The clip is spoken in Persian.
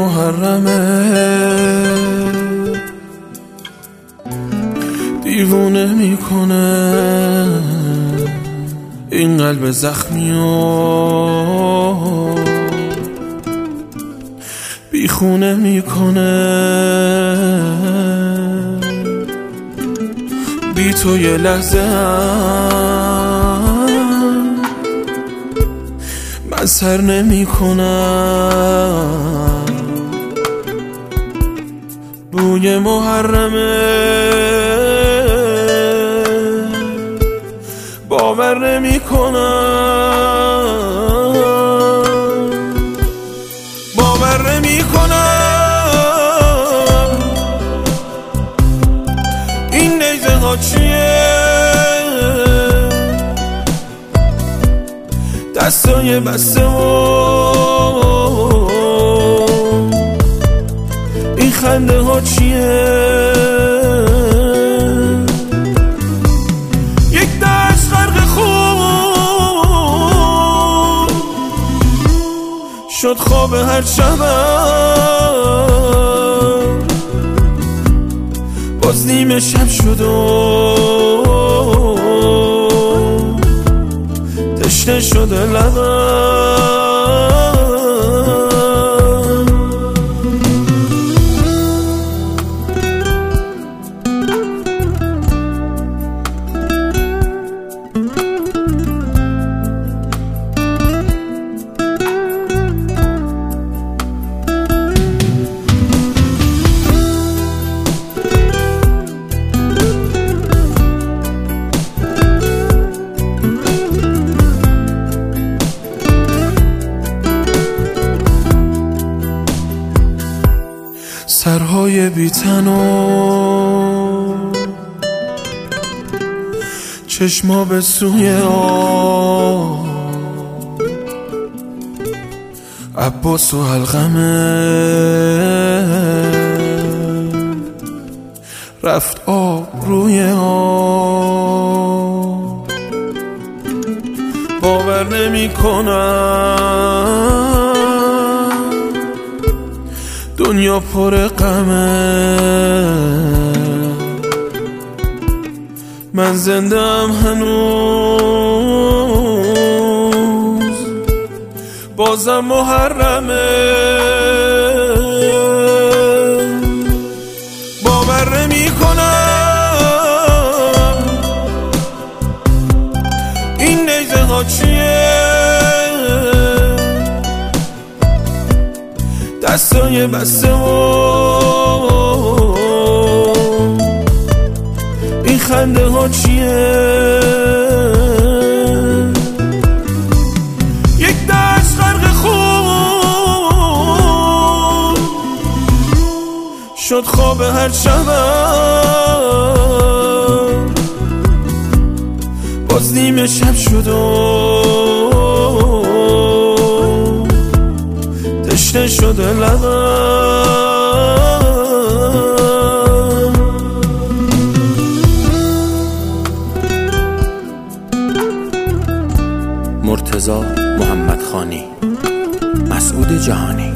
محرمه دیوونه میکنه این قلب زخمیو بیخونه میکنه بی تو یه لحظه من سر نمی کنم بوی محرمه باور نمی کنم باور نمی کنم این نیزه ها چیه دستای بسته و این خنده ها چیه یک دشت غرق خون شد خواب هر شبم باز نیمه شب شد و تشنه شده لبم سرهای بی‌تن و چشما به سوی عباس و حلقمه رفت آب روی باور نمی کنم دنیا پر غمه من زنده‌ام هنوز بازم محرمه باور نمی کنم این نیزه ها چیه دستای بسته و این خنده ها چیه یک دشت غرق خون شد خواب هر شبم باز نیمه شب شد و تشنه شده لبم مرتضی محمدخانی، مسعود جهانی.